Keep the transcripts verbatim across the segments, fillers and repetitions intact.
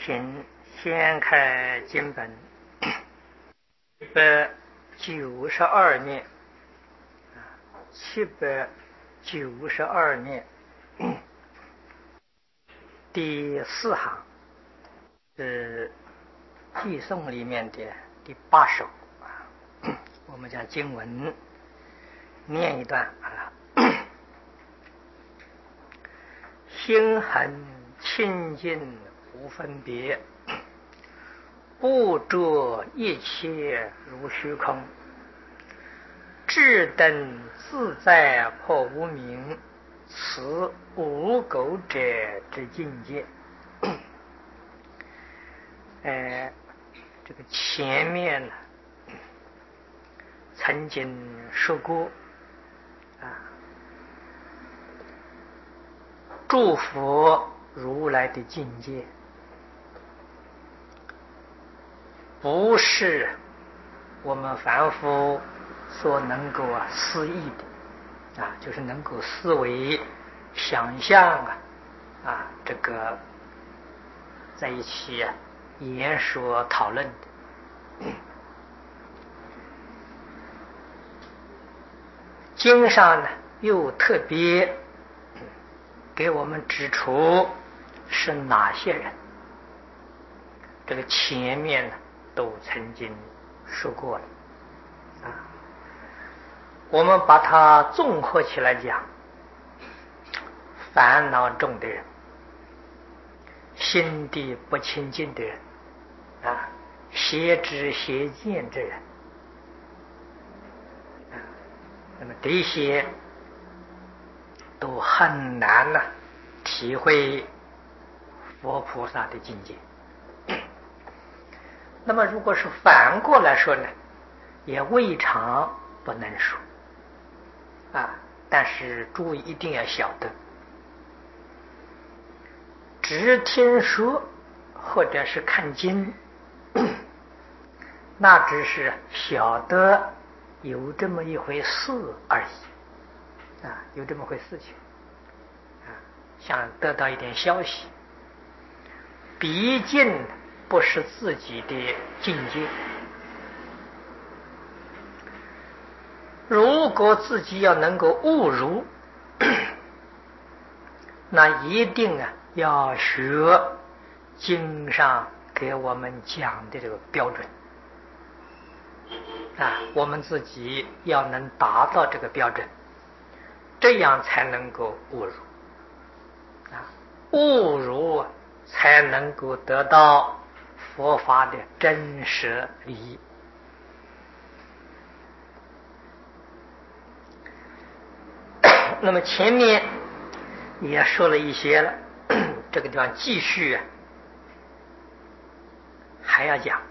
请掀开经本七百九十二面，七百九十二面第四行是寄颂里面的第八首。我们将经文念一段啊。心恒清净无分别，不着一切如虚空，智等自在破无明，此无垢者之境界。呃，这个前面呢，曾经说过啊，诸佛如来的境界不是我们凡夫所能够啊思议的啊，就是能够思维想象啊啊这个在一起啊言说讨论的。经上呢又特别给我们指出是哪些人，这个前面呢都曾经说过了啊。我们把它综合起来讲，烦恼重的人，心地不清净的人啊，邪知邪见之人啊，那么这些都很难呢、啊、体会佛菩萨的境界。那么如果是反过来说呢，也未尝不能说啊，但是诸位一定要晓得，只听说或者是看经，那只是晓得有这么一回事而已啊，有这么回事情啊，想得到一点消息，毕竟不是自己的境界。如果自己要能够悟入，那一定啊要学经上给我们讲的这个标准啊，我们自己要能达到这个标准，这样才能够悟入啊，悟入才能够得到佛法的真实利益。那么前面也说了一些了，这个地方继续啊还要讲。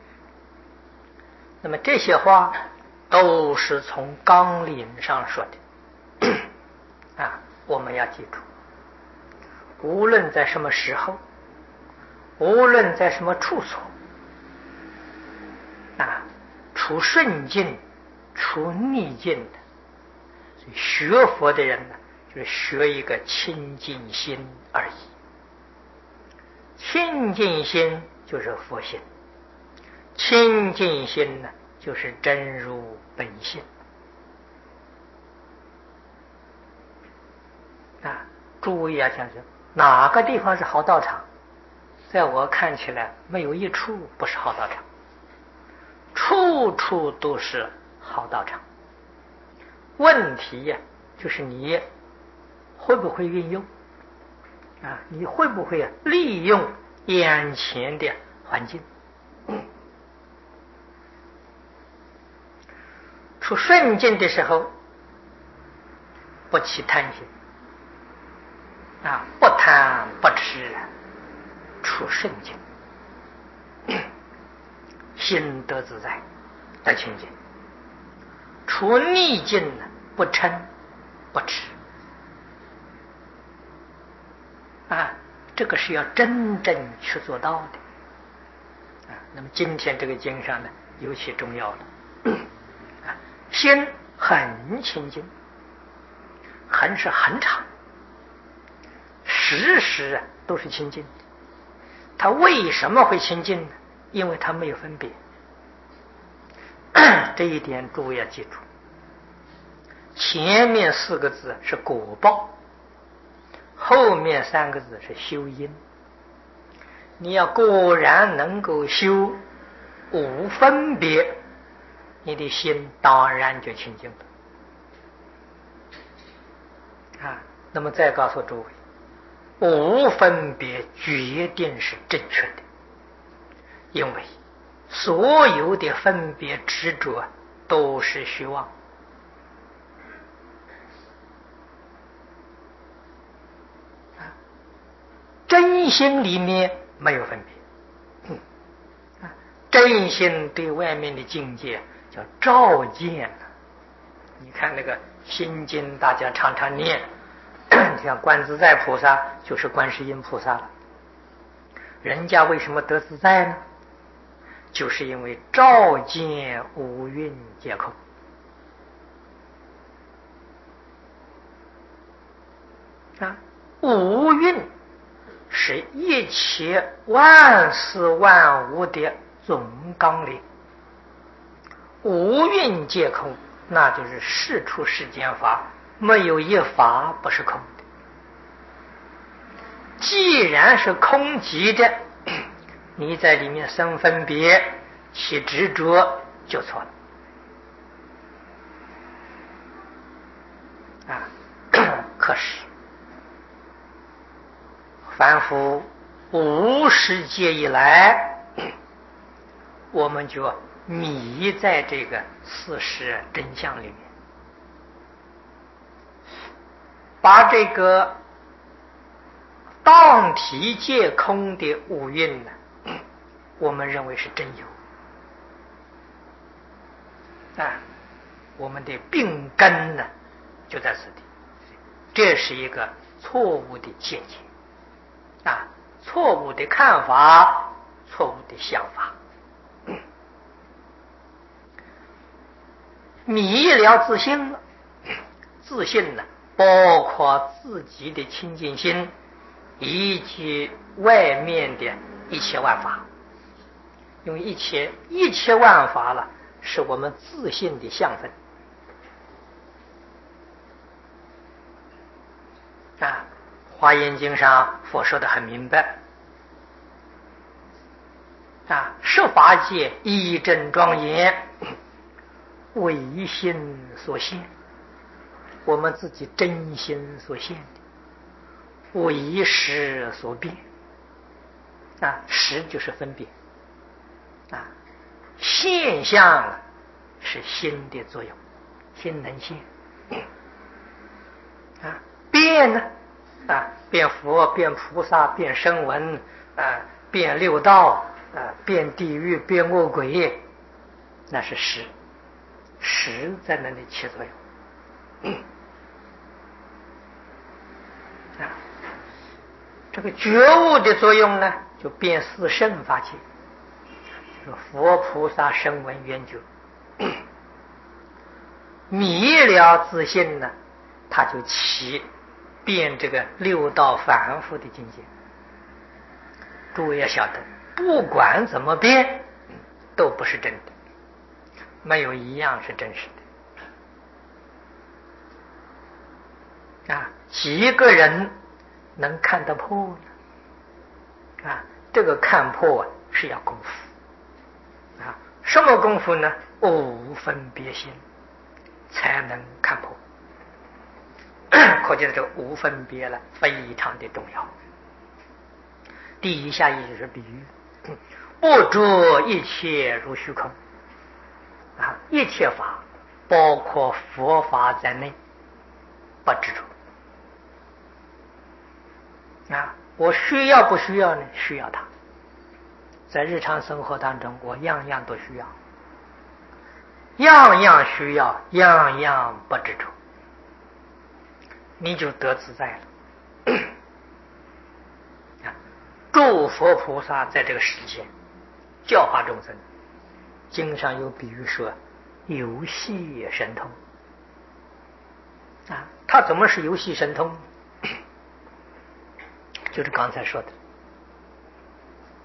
那么这些话都是从纲领上说的啊，我们要记住，无论在什么时候，无论在什么处所啊，处顺境处逆境的，学佛的人呢，就是学一个清净心而已。清净心就是佛心，清净心呢就是真如本性啊。诸位要想想哪个地方是好道场，在我看起来没有一处不是好道场，处处都是好道场。问题呀、啊，就是你会不会运用啊？你会不会、啊、利用眼前的环境？处顺境的时候，不起贪心啊，不贪不吃，处顺境，心得自在，得清净。处逆境呢，不嗔不痴啊，这个是要真正去做到的啊。那么今天这个经上呢，尤其重要了啊，心很清净，很是很长，时时啊都是清净的， 他为什么会清净呢？因为他没有分别。这一点诸位要记住。前面四个字是果报，后面三个字是修因。你要果然能够修无分别，你的心当然就清净了。啊，那么再告诉诸位，无分别决定是正确的，因为所有的分别执着都是虚妄。真心里面没有分别，嗯、真心对外面的境界叫照见了。你看那个心经，大家常常念，像观自在菩萨就是观世音菩萨了。人家为什么得自在呢？就是因为照见五蕴皆空。啊，五蕴是一切万事万物的总纲领，五蕴皆空，那就是事出世间法，没有一法不是空的。既然是空寂的，你在里面生分别起执着就错了啊！可是凡夫无始劫以来，我们就迷在这个事实真相里面，把这个当体皆空的五蕴呢，我们认为是真有啊，我们的病根呢就在此地，这是一个错误的见解啊，错误的看法，错误的想法。迷了自信了，自信呢，包括自己的清净心，以及外面的一切万法。因为一切一切万法了，是我们自信的相分啊。华严经上佛说的很明白啊，十法界一真庄严，唯心所现，我们自己真心所现的，唯识所变啊，识就是分别啊，现象是心的作用，心能现啊，变呢啊，变佛，变菩萨，变声闻啊，变六道啊，变地狱，变恶鬼，那是识，识在那里起作用。嗯啊，这个觉悟的作用呢，就变四圣法界，就是佛菩萨声闻缘觉。迷了自信呢，他就起变这个六道凡夫的境界。诸位要晓得，不管怎么变，都不是真的，没有一样是真实的啊！几个人能看得破呢？啊，这个看破是要功夫啊！什么功夫呢？无分别心才能看破。可见这个无分别了，非常的重要。第一下意就是比喻，不着一切如虚空啊，一切法包括佛法在内，不执着啊。我需要不需要呢？需要它。在日常生活当中，我样样都需要，样样需要，样样不执着，你就得自在了。诸佛菩萨在这个世界教化众生，经上有比喻说游戏神通啊，他怎么是游戏神通？就是刚才说的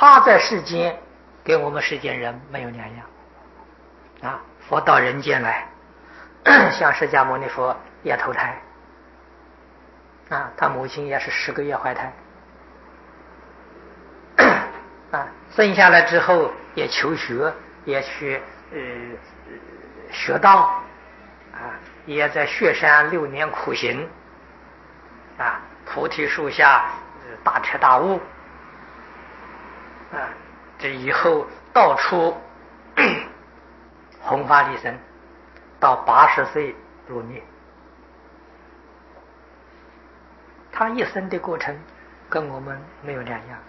他在世间跟我们世间人没有两样啊。佛到人间来，像释迦牟尼佛也投胎啊，他母亲也是十个月怀胎啊，生下来之后也求学，也去呃学道啊，也在雪山六年苦行啊，菩提树下大彻大悟啊，这以后到处弘法利生，到八十岁入灭。他一生的过程跟我们没有两样，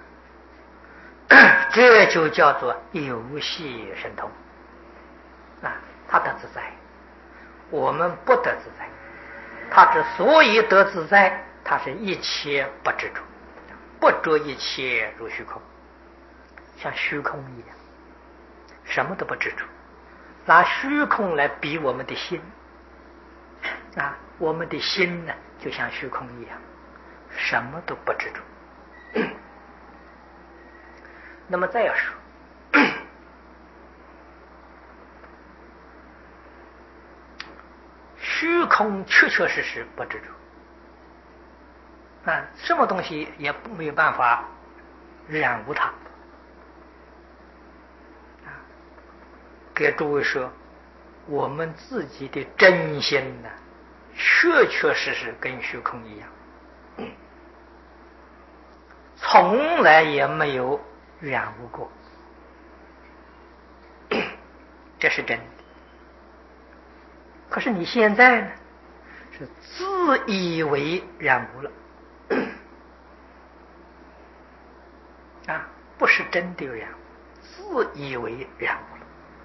这就叫做游戏神通啊！他得自在，我们不得自在。他之所以得自在，他是一切不执着，不着一切如虚空，像虚空一样，什么都不执着。拿虚空来比我们的心啊，我们的心呢，就像虚空一样，什么都不执着。那么再要说，虚空确确实实不执着啊，什么东西也没有办法染污它。给诸位说，我们自己的真心呢，确确实实跟虚空一样，从来也没有染污过，这是真的。可是你现在呢，是自以为染污了啊，不是真的染污，自以为染污了。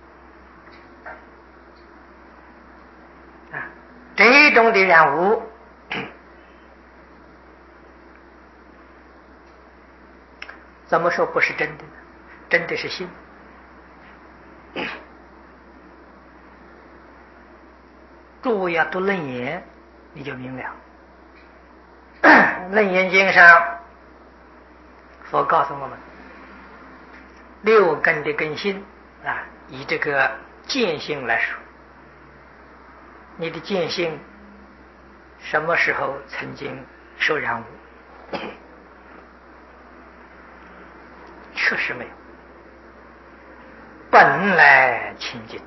啊，这种的染污，怎么说不是真的呢？真的是心。诸位要读楞严，你就明了。楞严经上，佛告诉我们，六根的根性啊，以这个见性来说。你的见性什么时候曾经受染污？确实没有，本来清净，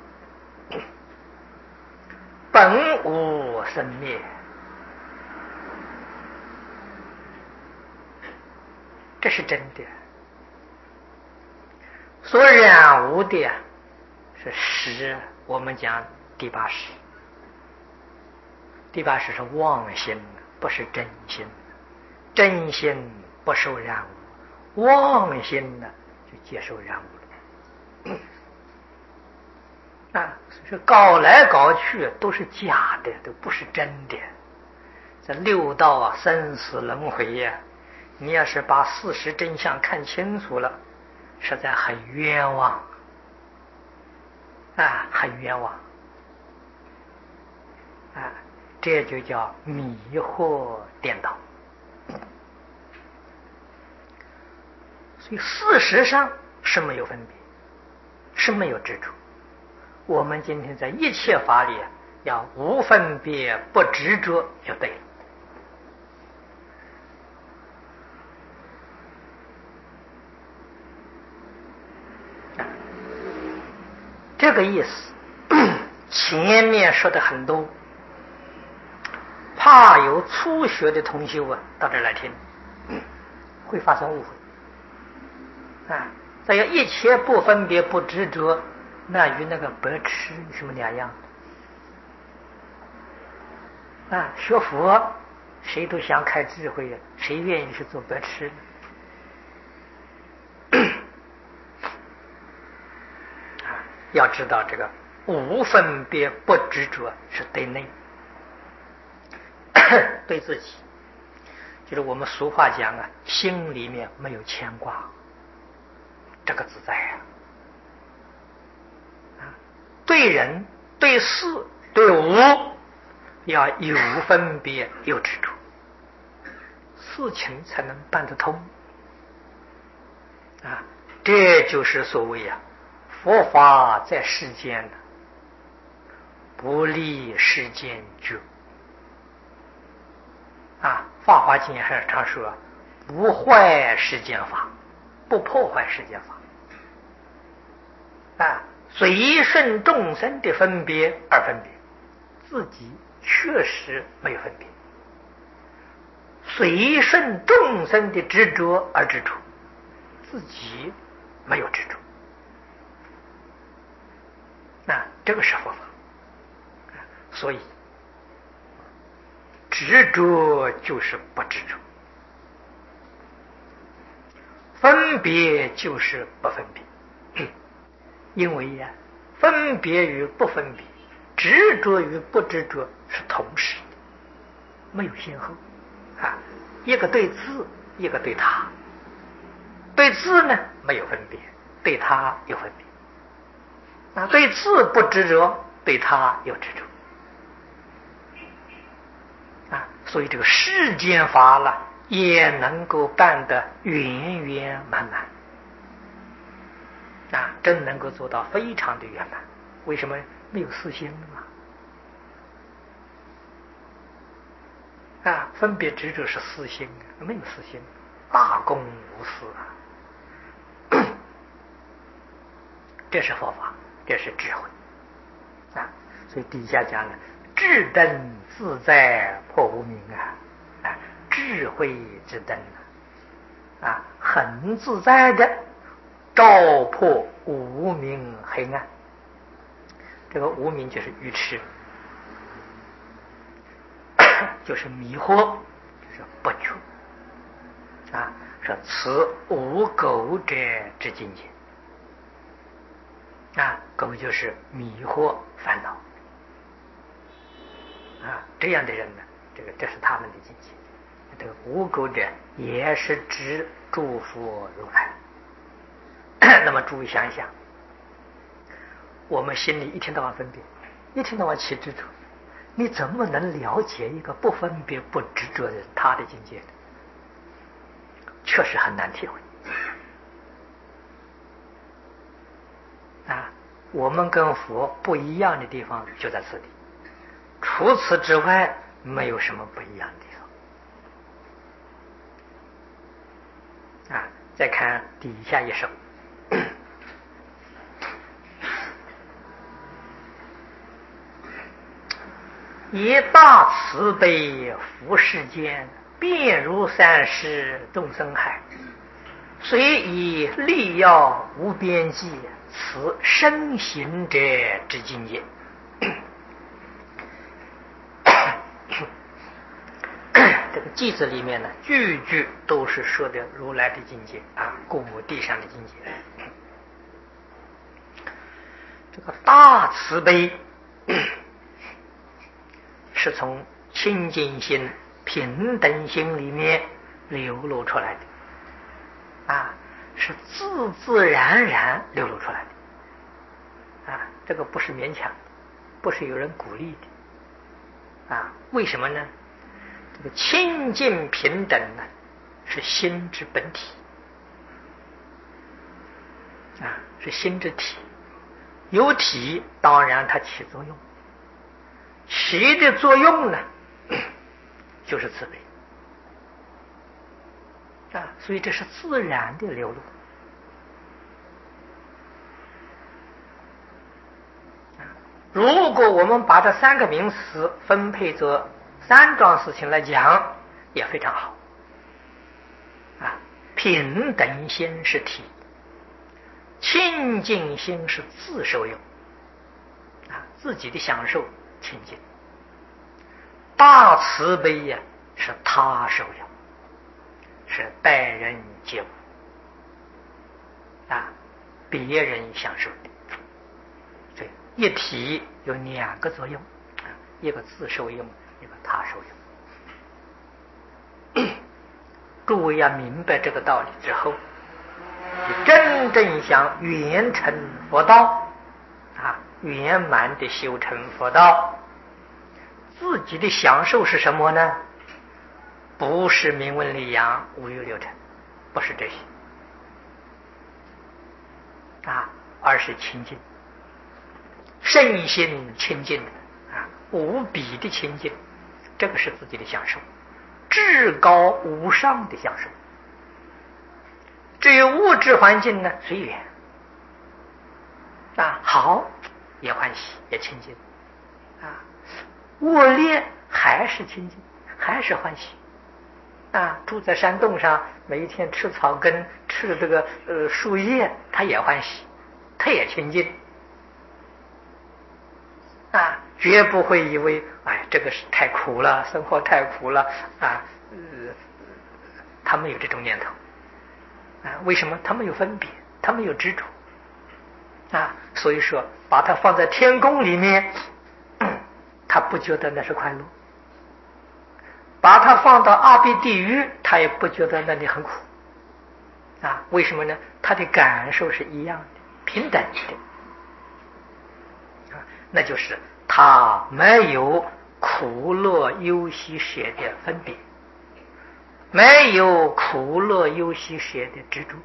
本无生灭，这是真的。所染污的是识，我们讲第八识。第八识是妄心，不是真心。真心不受染污，妄心呢就接受染污了。啊，所以搞来搞去都是假的，都不是真的。这六道啊，生死轮回呀、啊，你要是把事实真相看清楚了，实在很冤枉啊，很冤枉啊。这就叫迷惑颠倒。所以事实上是没有分别，是没有执着。我们今天在一切法里要无分别不执着就对了。这个意思前面说的很多，怕有初学的同学啊到这儿来听，会发生误会啊。再有一切不分别不执着，那与那个白痴有什么两样啊？学佛谁都想开智慧呀，谁愿意去做白痴呢？啊，要知道这个无分别不执着是对内对自己，就是我们俗话讲啊，心里面没有牵挂，这个自在啊。啊，对人、对事、对物，要有分别有执着，事情才能办得通啊。 这就是所谓啊，佛法在世间的不离世间觉啊，《法华经》还常说不坏世间法，不破坏世间法啊，随顺众生的分别而分别，自己确实没有分别；随顺众生的执着而执着，自己没有执着。那这个是佛法，所以执着就是不执着，分别就是不分别。因为呀、啊，分别与不分别，执着与不执着是同时的，没有先后啊。一个对自，一个对他。对自呢没有分别，对他有分别。啊，对自不执着，对他有执着。啊，所以这个世间法了，也能够办得圆圆满满。啊，真能够做到非常的圆满。为什么？没有私心了嘛。啊，分别执着是私心，没有私心，大公无私啊。这是佛法，这是智慧啊。所以底下讲了，智灯自在破无明啊，啊，智慧之灯啊，啊，很自在的照破无明黑暗。这个无明就是愚痴，就是迷惑，就是不觉啊，是此无垢者之境界啊，垢就是迷惑烦恼啊，这样的人呢，这个这是他们的境界。这个无垢者也是指诸佛如来。那么注意想一想，我们心里一天到晚分别，一天到晚起执着，你怎么能了解一个不分别不执着的人他的境界呢？确实很难体会啊。我们跟佛不一样的地方就在此地，除此之外没有什么不一样的地方啊。再看底下一首，以大慈悲服世间，遍如三世众生海，虽以力药无边际，此身行者之境界。这个偈子里面呢，句句都是说的如来的境界啊，故母地上的境界。这个大慈悲是从清净心、平等心里面流露出来的啊，是自自然然流露出来的啊，这个不是勉强的，不是有人鼓励的啊。为什么呢？这个清净平等呢，是心之本体啊，是心之体。有体当然它起作用，起的作用呢就是慈悲啊，所以这是自然的流露啊。如果我们把这三个名词分配作三桩事情来讲，也非常好啊。平等心是体，清净心是自受用啊，自己的享受清净。大慈悲呀、啊、是他受用，是待人接物啊，别人享受的。所以一体有两个作用啊，一个自受用，一个他受用。诸位要明白这个道理之后，你真正想圆成佛道啊，圆满的修成佛道，自己的享受是什么呢？不是名闻利养、五欲六尘，不是这些啊，而是清净，身心清净啊，无比的清净，这个是自己的享受，至高无上的享受。至于物质环境呢，随缘啊，好也欢喜也清净啊，恶劣还是清净，还是欢喜啊。住在山洞上，每一天吃草根，吃这个呃树叶，他也欢喜，他也清净啊，绝不会以为哎这个是太苦了，生活太苦了啊，呃，他没有这种念头啊。为什么？他没有分别，他没有执着啊。所以说，把它放在天宫里面，他不觉得那是快乐；把它放到阿鼻地狱，他也不觉得那里很苦啊。为什么呢？他的感受是一样的，平等的啊，那就是他没有苦乐忧喜舍的分别，没有苦乐忧喜舍的执着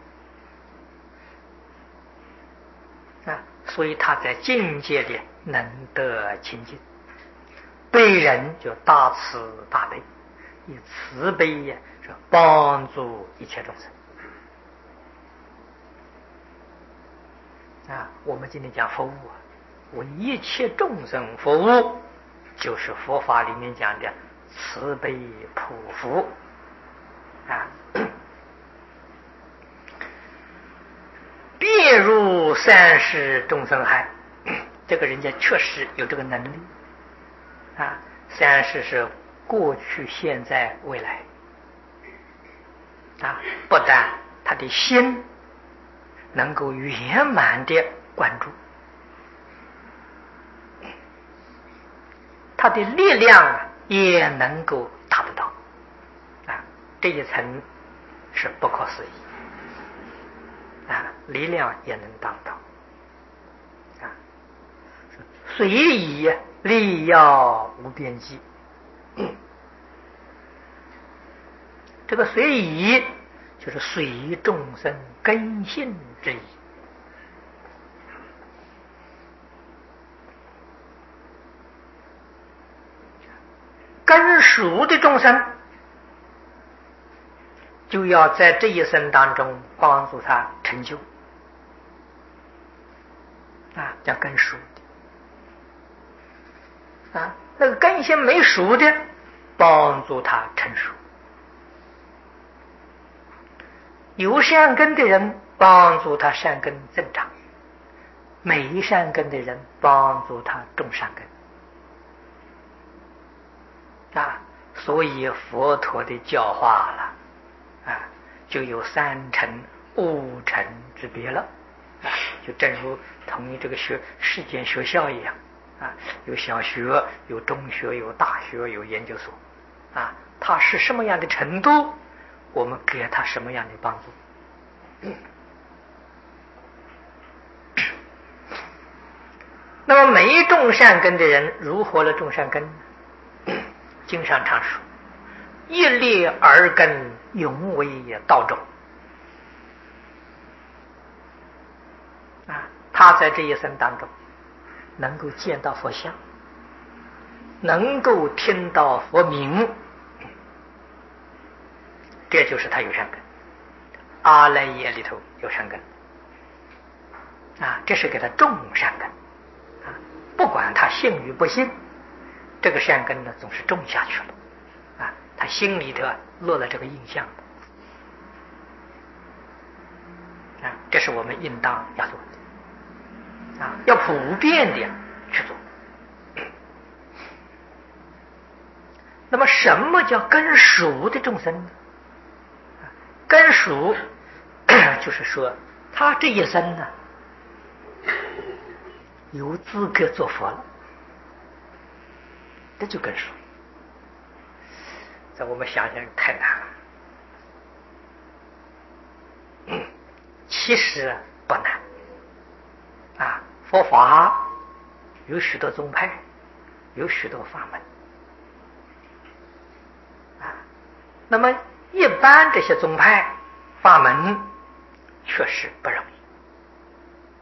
啊，所以他在境界里能得清净，对人就大慈大悲，以慈悲呀，是帮助一切众生啊。我们今天讲服务啊，为一切众生服务，就是佛法里面讲的慈悲普福啊。便入三世众生海，这个人家确实有这个能力啊。三世是过去、现在、未来啊，不但他的心能够圆满的关注，他的力量也能够达得到啊，这一层是不可思议啊，力量也能达到啊，随以力要无边际。这个随以就是随众生根性之意。根熟的众生，就要在这一生当中帮助他成就啊，叫根熟的啊。那个根性没熟的，帮助他成熟。有善根的人，帮助他善根增长；没善根的人，帮助他种善根啊。所以佛陀的教化了啊，就有三乘五乘之别了啊。就正如同于这个学世间学校一样啊，有小学，有中学，有大学，有研究所啊。他是什么样的程度，我们给他什么样的帮助。那么没种善根的人如何来种善根呢？经上常说，一粒耳根，永为道种啊。他在这一生当中能够见到佛像，能够听到佛名，这就是他有善根。阿赖耶里头有善根啊，这是给他种善根啊。不管他信与不信，这个善根呢总是种下去了啊，他心里头落了这个印象啊，这是我们应当要做的啊，要普遍的去做。那么什么叫根熟的众生呢？根熟就是说他这一生呢有资格做佛了，这就根熟。这我们想想太难了，嗯，其实不难啊。佛法有许多宗派，有许多法门啊。那么一般这些宗派法门确实不容易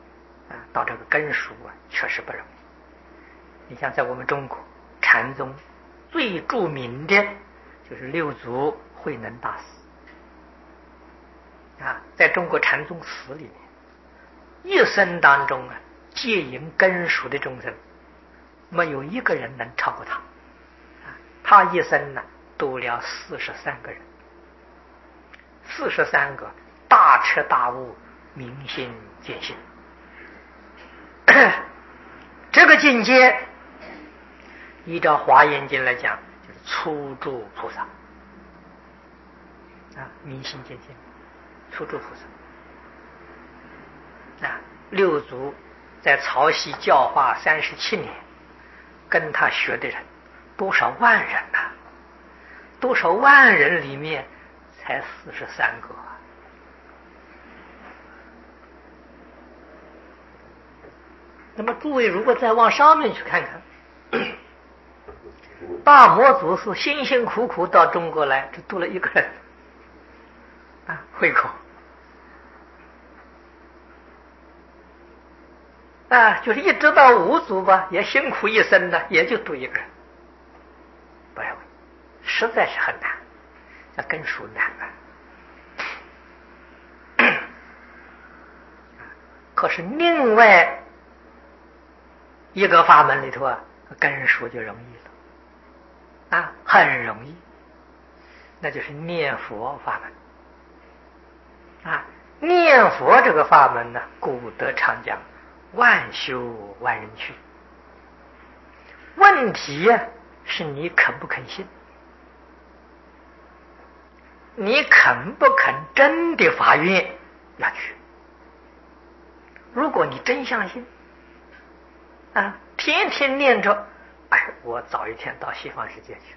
到这个根属啊，确实不容易。你像在我们中国禅宗最著名的就是六祖慧能大师啊，在中国禅宗史里面，一生当中啊，戒引根属的众生，没有一个人能超过他。啊，他一生呢，度了四十三个人，四十三个大彻大悟、明心见性。这个境界，依照《华严经》来讲，就是初住菩萨啊，明心见性，初住菩萨啊。六祖在曹溪教化三十七年，跟他学的人多少万人呐、啊？多少万人里面才四十三个啊！那么诸位如果再往上面去看看，大魔祖是辛辛苦苦到中国来，只度了一个人啊，慧口啊，就是一直到五祖吧，也辛苦一生的，也就度一个人，不认为，实在是很难，那根属难啊。可是另外一个法门里头啊，根属就容易了啊，很容易，那就是念佛法门啊。念佛这个法门呢，古德常讲万修万人去，问题呀、啊、是你肯不肯信，你肯不肯真的发愿要去。如果你真相信啊，天天念着，哎，我早一天到西方世界去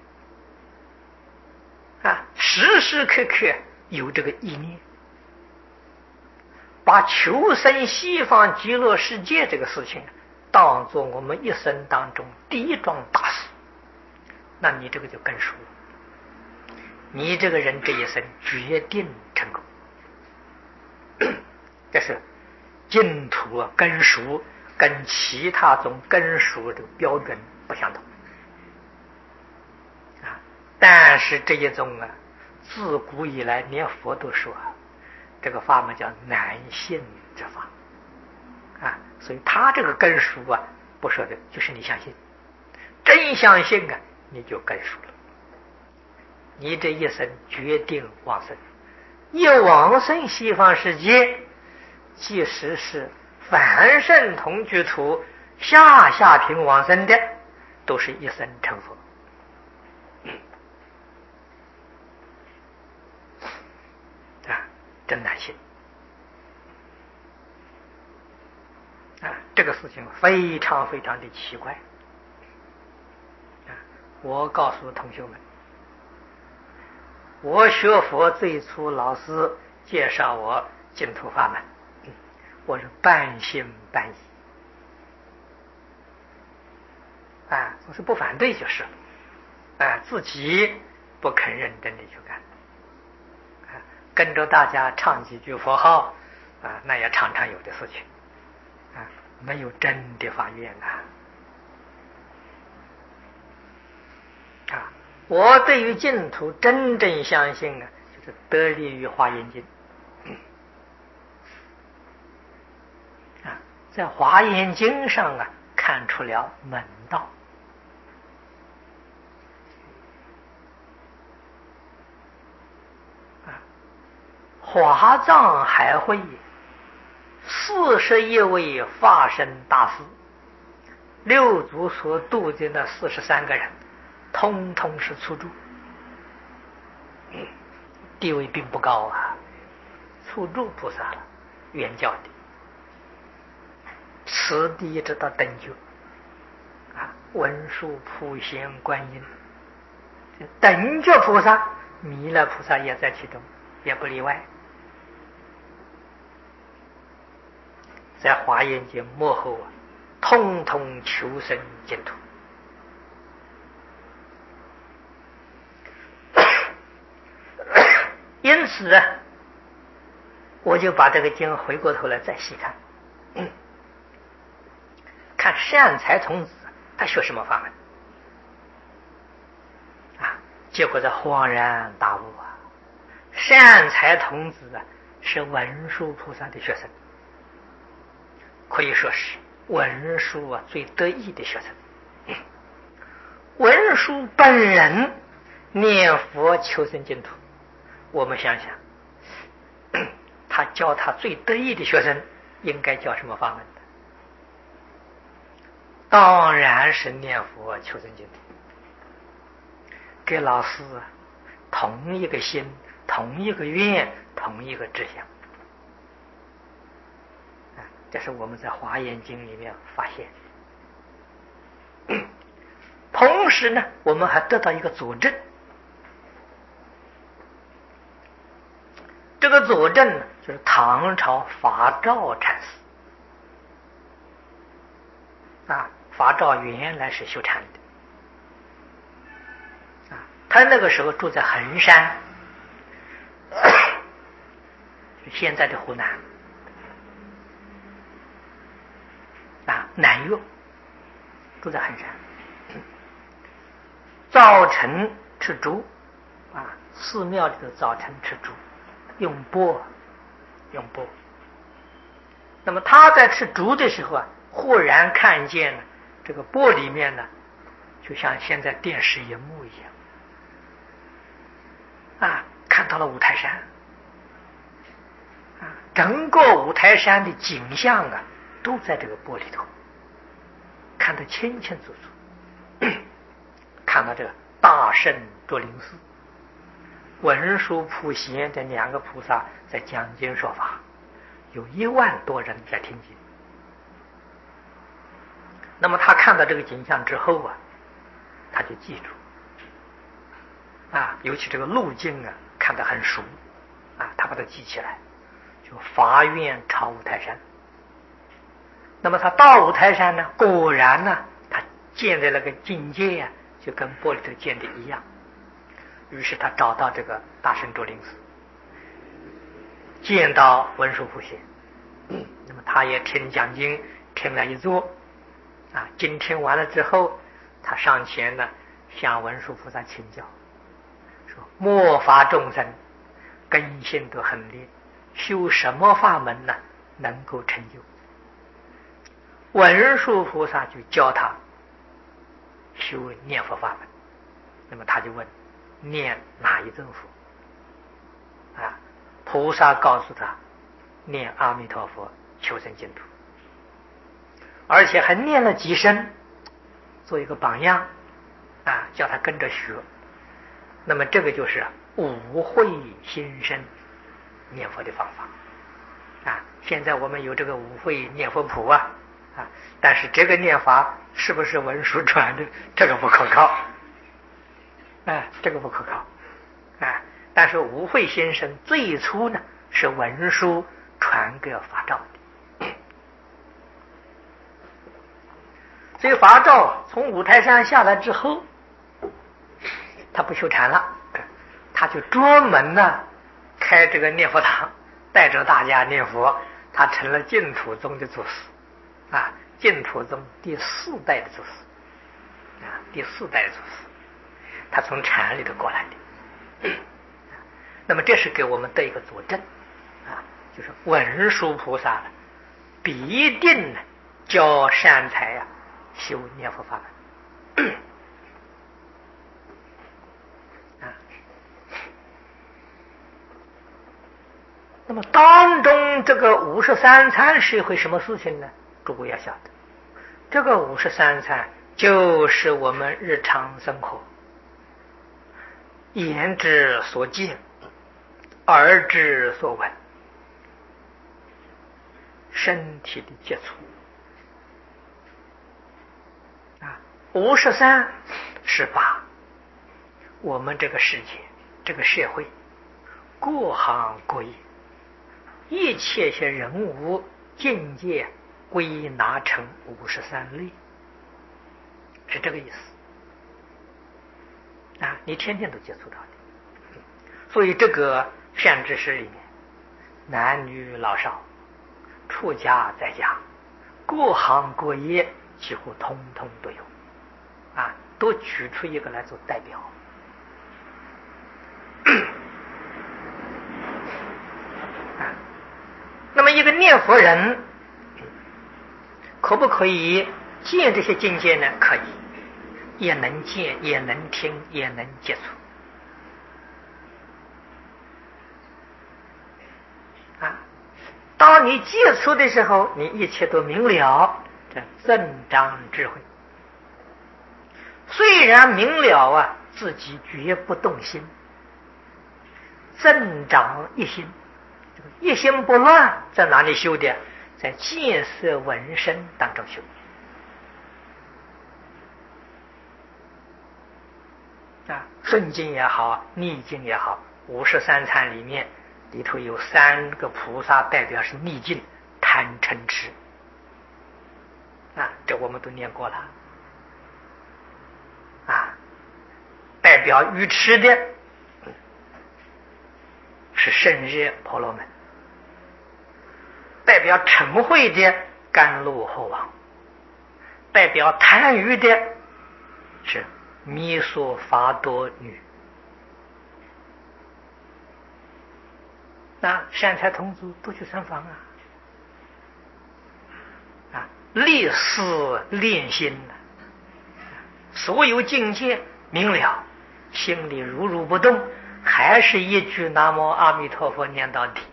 啊，时时刻刻有这个意念，把求生西方极乐世界这个事情当作我们一生当中第一桩大事，那你这个就更熟了，你这个人这一生决定成功。这是净土啊，根属跟其他种根属的标准不相同啊，但是这一种啊，自古以来连佛都说、啊、这个法门叫难信之法啊，所以他这个根属啊，不说的就是你相信，真相信啊，你就根属了，你这一生决定往生，一往生西方世界，即使是凡圣同居土下下品往生的，都是一生成佛。啊，真难信啊！这个事情非常非常的奇怪啊！我告诉同学们，我学佛最初老师介绍我净土法门，我是半信半疑啊，我是不反对就是了啊，自己不肯认真的去干啊，跟着大家唱几句佛号啊，那也常常有的事情啊，没有真的发愿啊啊！我对于净土真正相信啊，就是得力于华严经啊，在华严经上啊看出了门道啊。华藏海会四十一位法身大师，六祖所度的那四十三个人，通通是初住，地位并不高啊，初住菩萨了，原教的，此地一直到等觉啊，文殊、普贤、观音，等觉菩萨、弥勒菩萨也在其中，也不例外。在华严经末后啊，通通求生净土。因此啊，我就把这个经回过头来再细看，嗯， 看善财童子他学什么法门啊？结果他恍然大悟啊！善财童子啊，是文殊菩萨的学生，可以说是文殊啊最得意的学生。文殊本人念佛求生净土，我们想想，他教他最得意的学生应该教什么法门的？当然是念佛求生净土，给老师同一个心，同一个愿，同一个志向。这是我们在《华严经》里面发现。同时呢，我们还得到一个佐证。这个佐证呢，就是唐朝法照禅师啊。法照原来是修禅的啊，他那个时候住在衡山，现在的湖南啊，南岳，住在衡山。早晨吃竹啊，寺庙里头早晨吃竹，用钵，用钵。那么他在吃竹的时候啊，忽然看见了这个钵里面呢，就像现在电视荧幕一样啊，看到了五台山啊，整个五台山的景象啊，都在这个钵里头，看得清清楚楚。看到这个大圣卓林寺、文殊普贤这两个菩萨在讲经说法，有一万多人在听经。那么他看到这个景象之后啊，他就记住啊，尤其这个路径啊，看得很熟啊，他把它记起来，就发愿朝五台山。那么他到五台山呢，果然呢，他见的那个境界啊，就跟玻璃头见的一样。于是他找到这个大圣卓林寺，见到文殊普贤，嗯，那么他也听讲经，听了一座啊，经听完了之后，他上前呢向文殊菩萨请教，说末法众生根性都很劣，修什么法门呢能够成就？文殊菩萨就教他修念佛法门。那么他就问念哪一尊佛啊？菩萨告诉他念阿弥陀佛求生净土，而且还念了几声做一个榜样啊，叫他跟着学。那么这个就是五会心生念佛的方法啊。现在我们有这个五会念佛谱啊啊，但是这个念法是不是文殊传的，这个不可靠。啊，这个不可靠啊！但是无慧先生最初呢是文殊传给法照的，所以法照从五台山下来之后，他不修禅了，他就专门呢开这个念佛堂，带着大家念佛，他成了净土宗的祖师啊，净土宗第四代的祖师啊，第四代的祖师。他从禅里头过来的，那么这是给我们的一个佐证啊，就是文殊菩萨必定教善财啊修念佛法门啊。那么当中这个五十三参是一回什么事情呢？诸位要晓得，这个五十三参就是我们日常生活眼之所见，耳之所闻，身体的接触啊。五十三是把我们这个世界、这个社会各行各业一切些人物境界归纳成五十三类，是这个意思啊，你天天都接触到的。所以这个善知识里面，男女老少、出家在家，各行各业几乎通通都有，啊，都举出一个来做代表。啊，那么一个念佛人可不可以见这些境界呢？可以，也能见，也能听，也能接触。啊，当你接触的时候，你一切都明了，这增长智慧。虽然明了啊，自己绝不动心，增长一心。一心不乱在哪里修的？在见色闻声当中修。啊，顺境也好，逆境也好，五十三参里面里头有三个菩萨代表是逆境，贪嗔痴。啊，这我们都念过了。啊，代表愚痴的是圣热婆罗门，代表嗔恚的甘露后王，代表贪欲的是弥索伐多女。那善财童子都去参访啊，啊，立思练心，所有境界明了，心里如如不动，还是一句南无阿弥陀佛念到底，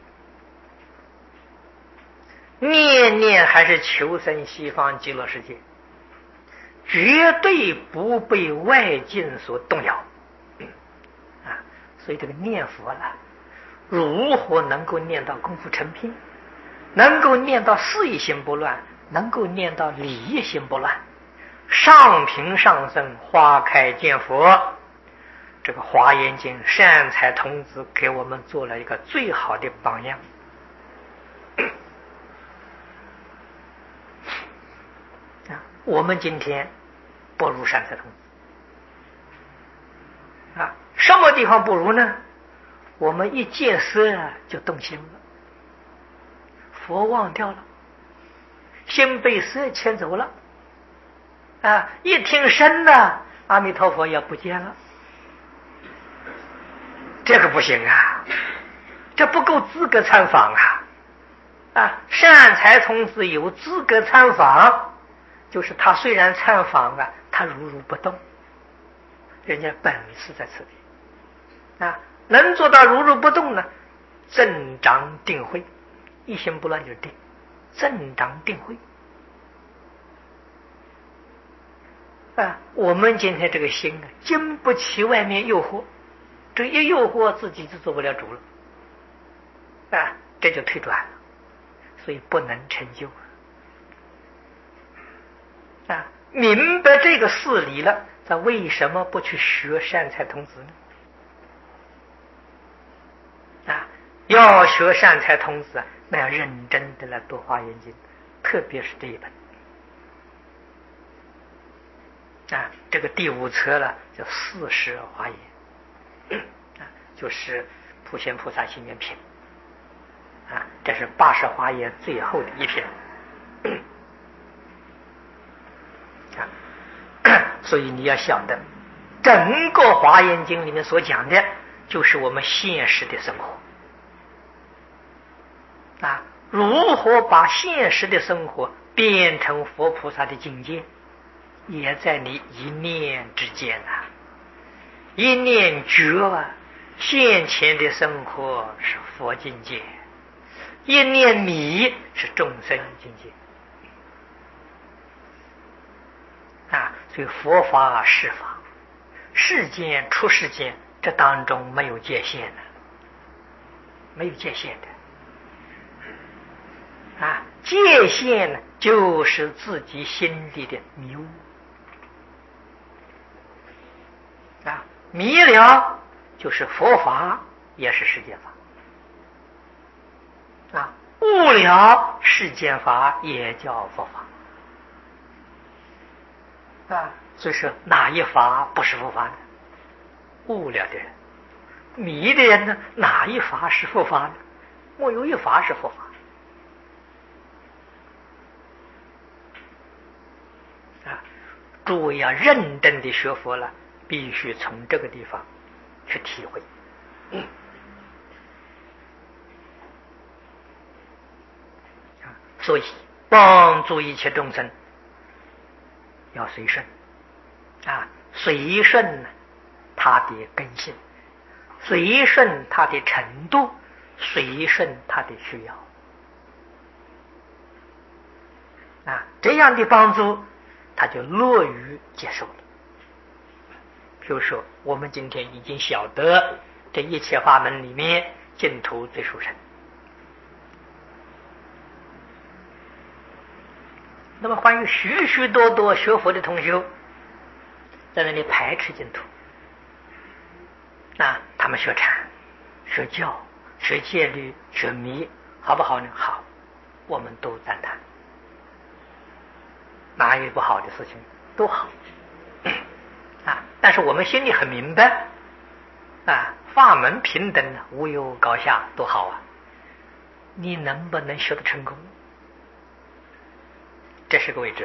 念念还是求生西方极乐世界，绝对不被外境所动摇。啊，所以这个念佛了，如何能够念到功夫成品，能够念到事业心不乱，能够念到理业心不乱，上品上升，花开见佛。这个华严经善财童子给我们做了一个最好的榜样。啊，我们今天不如善财童子。啊，什么地方不如呢？我们一见色就动心了，佛忘掉了，心被色牵走了。啊，一听声呢，阿弥陀佛也不见了。这个不行啊，这不够资格参访啊！啊，善财童子有资格参访，就是他虽然参访啊，他如如不动，人家本事在此地啊，能做到如如不动呢，增长定慧，一心不乱就是定，增长定慧。啊，我们今天这个心啊，经不起外面诱惑。这一诱惑，自己就做不了主了，啊，这就退转了，所以不能成就。啊，明白这个事理了，他为什么不去学善财童子呢？啊，要学善财童子，那要认真的来读华严经，特别是这一本。啊，这个第五册了，叫四十华严。就是普贤菩萨心愿品啊，这是八十华严最后的一篇啊，所以你要晓得，整个华严经里面所讲的，就是我们现实的生活啊，如何把现实的生活变成佛菩萨的境界，也在你一念之间啊，一念觉啊。现前的生活是佛境界，一念迷是众生境界啊，所以佛法是法，世间出世间，这当中没有界限的，没有界限的啊，界限呢就是自己心里的迷雾啊，迷了。就是佛法，也是世间法啊，悟了世间法也叫佛法啊。所以说哪一法不是佛法呢？悟了的人，迷的人呢，哪一法是佛法呢？没有一法是佛法诸位要认真的学佛了，必须从这个地方去体会。嗯所以帮助一切众生要随顺啊，随顺他的根性，随顺他的程度，随顺他的需要啊，这样的帮助他就乐于接受了。比如说我们今天已经晓得这一切法门里面净土最殊胜，那么关于许许多多学佛的同学在那里排斥净土啊，他们学禅、学教、学戒律、学密，好不好呢？好，我们都赞叹，哪有不好的事情？都好啊！但是我们心里很明白啊，法门平等，无有高下，多好啊！你能不能学得成功？这是个未知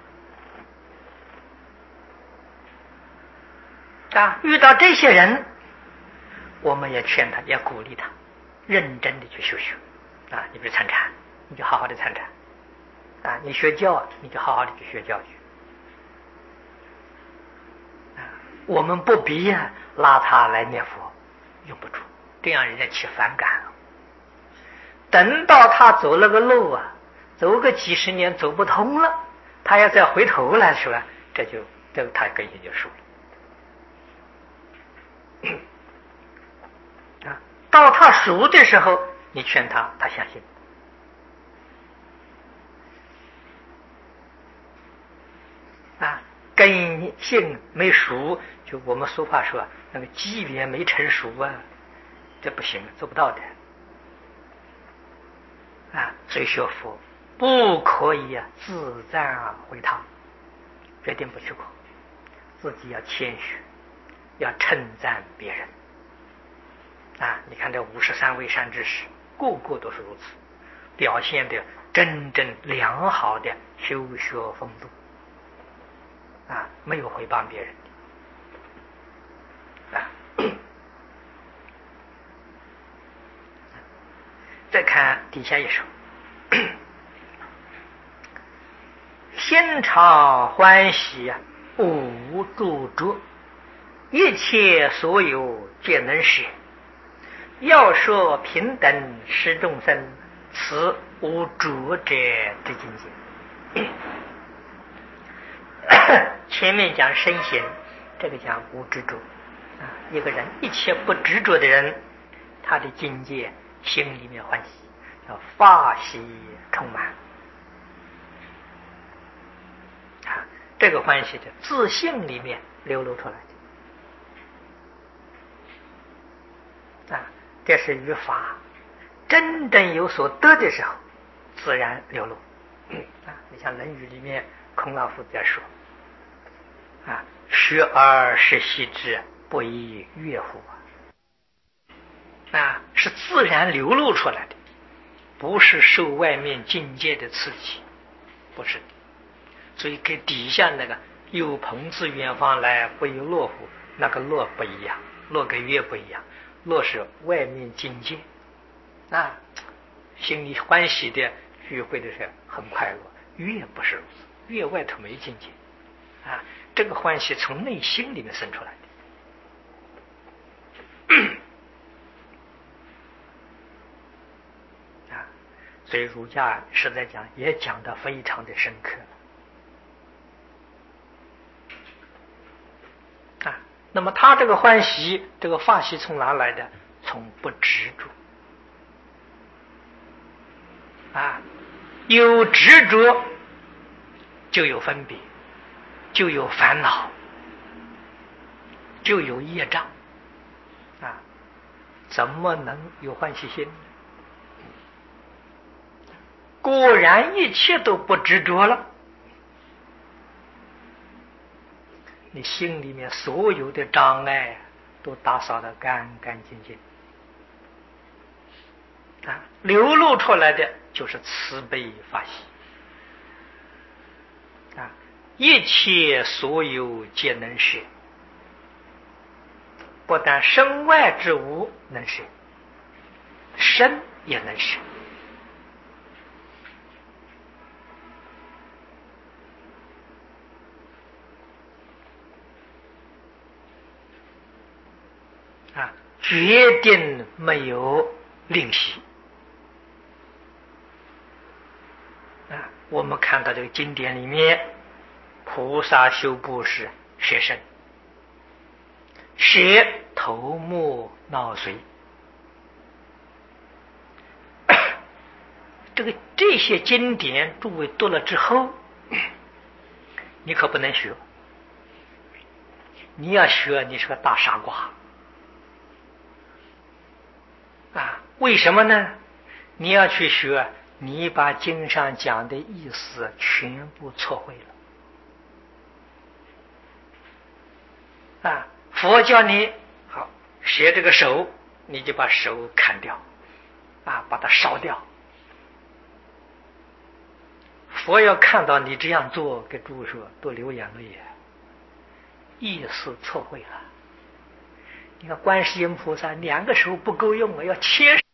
数啊！遇到这些人，我们也劝他，也鼓励他，认真的去修学啊！你比如参禅，你就好好的参禅啊！你学教，你就好好的去学教去啊！我们不必啊拉他来念佛，用不着，这样人家起反感了。等到他走了个路啊，走个几十年走不通了，他要再回头来说，这就这他根性就熟了啊。到他熟的时候，你劝他，他相信啊。根性没熟，就我们俗话说，那个机缘没成熟啊，这不行，做不到的啊。所以学佛不可以啊自赞毁他，决定不许过，自己要谦虚，要称赞别人啊！你看这五十三位善知识，个个都是如此，表现的真正良好的修学风度啊，没有诽谤别人的啊。再看底下一首，心常欢喜无著着，一切所有皆能舍。要说平等施众生，此无着者之境界。前面讲身心，这个讲无执着啊。一个人一切不执着的人，他的境界心里面欢喜，叫法喜充满啊。这个欢喜的自信里面流露出来的啊。这是于法真正有所得的时候自然流露啊。你像《论语》里面孔老夫子在说啊，学而时习之，不亦说乎啊，是自然流露出来的，不是受外面境界的刺激，不是。所以跟底下那个有朋自远方来，不亦乐乎，那个乐不一样，乐跟乐不一样。乐是外面境界啊，心里欢喜的聚会的时候很快乐，乐不是如此，乐外头没境界啊。这个欢喜从内心里面生出来的啊，所以儒家实在讲也讲得非常的深刻啊。那么他这个欢喜，这个法喜从哪来的？从不执着啊。有执着就有分别，就有烦恼，就有业障啊，怎么能有欢喜心？果然一切都不执着了，你心里面所有的障碍都打扫得干干净净啊，流露出来的就是慈悲法喜啊。 一切所有皆能摄，不但身外之物能摄，身也能摄。啊，决定没有吝惜。啊，我们看到这个经典里面，菩萨修布施摄身，摄头目脑髓。这个这些经典，诸位读了之后，你可不能学。你要学，你是个大傻瓜。啊，为什么呢？你要去学，你把经上讲的意思全部错会了。啊，佛教你好学这个手，你就把手砍掉，啊，把它烧掉。佛要看到你这样做，给诸位说，都流眼泪呀，意思错会了。你看观世音菩萨两个手不够用啊，要切